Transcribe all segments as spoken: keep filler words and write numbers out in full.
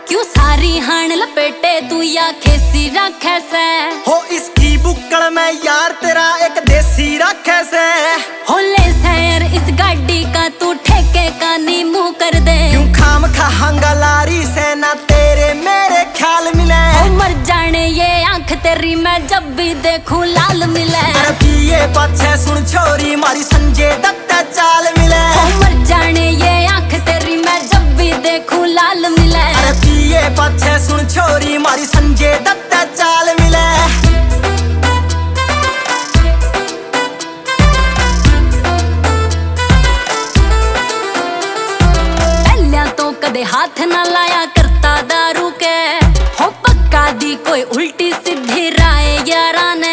क्यों सारी हाण लपेटे तू या खेसी रखे से हो इसकी बुक्कड़ में यार तेरा एक देसी रखे से हो ले सैर इस गाड़ी का तू ठेके का नी मुंह कर दे क्यों खाम खाहंगा लारी से ना तेरे मेरे ख्याल मिले हो मर जाने ये आंख तेरी मैं जब भी देखूं लाल मिले अरे पिए पछे सुन छोरी मारी संजय दत्त चाल मिले हो मर जाने ये आंख तेरी मैं जब भी देखूं लाल मिले अरे पिए पछे सुन छोरी मारी संजय दत्त चाल मिले पहले तो कदे हाथ ना लाया करता दारू के हो पक्का दी कोई उल्टी सीधी राय यारा ने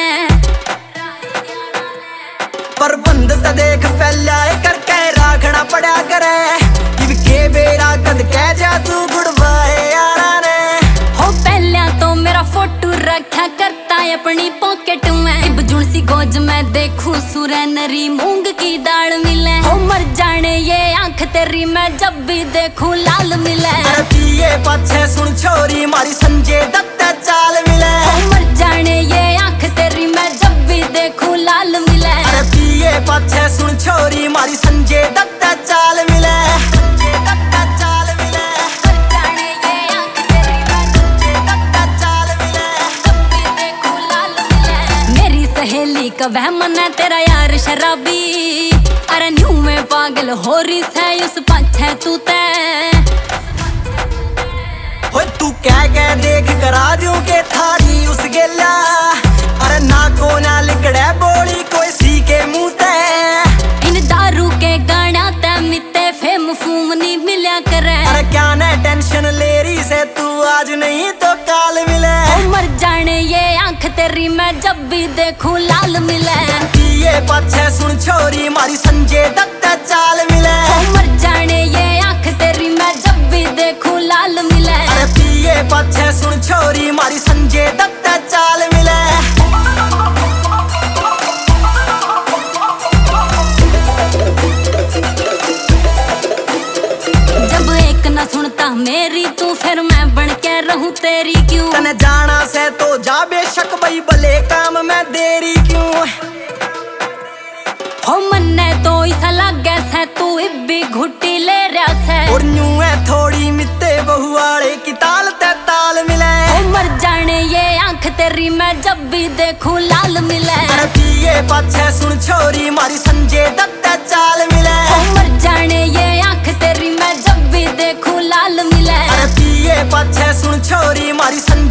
प्रबंध त देख पहला करके राखना पड़ा करे इनके बेरा कद कह जा तू गुड़वाए यारा ने हो पहले तो मेरा फोटो रखा करता है अपनी पॉकेट में इब जुड़सी गोज में देखूं सुरे नरी मूंग की दाल मिले हो मर जाने ये आंख तेरी मैं जब भी देखूं लाल मिले अरे पिए पछे सुन छोरी मारी संजय दत्त चाल मिले हो मर जाने ये आंख तेरी मैं जब भी देखूं लाल मिले अरे पिए पछे सुन छोरी मारी संजय दत्त चाल मिले संजय दत्त चाल मिले मर जाने ये आंख तेरी मैं संजय दत्त चाल मिले जब भी देखूं लाल मिले मेरी सहेली का वहम है तेरा यार शराबी अरे न्यू में पागल हो रही है उस पाछे तू ते हो तू कह के देख करा दूं के थारी उस गेला अरे ना को ना लिकड़े बोली कोई सी के मुंह ते इन दारू के गाना ते मिते फेम फूम नहीं मिल्या करे अरे क्या ना टेंशन ले रही से तू आज नहीं तो काल मिले हो मर जाने ये आंख तेरी मैं जब भी देखूं लाल मिले पिए पछे सुन छोरी मारी संजय दत्त चाल मिले हो मर जाने ये आंख तेरी मैं जब भी देखूं लाल मिले अरे पिए पछे सुन छोरी मारी संजय दत्त चाल मिले जब एक ना सुनता मेरी तू फिर मैं बन के रहूं तेरी क्यों तने जाना से तो जा बेशक भाई भले काम में देरी क्यों हो मन्ने तो ऐसा लगे से तू इब्बी घुट्टी ले रहा से और न्यू है थोड़ी मित्ते बहुआड़े की ताल ते ताल मिले हो मर जाने ये आंख तेरी मैं जब भी देखूं लाल मिले अरे पिए पछे सुन छोरी मारी संजय दत्त चाल मिले हो मर जाने ये आंख तेरी मैं जब भी देखूं लाल मिले अरे पिए पछे सुन छोरी मारी संजय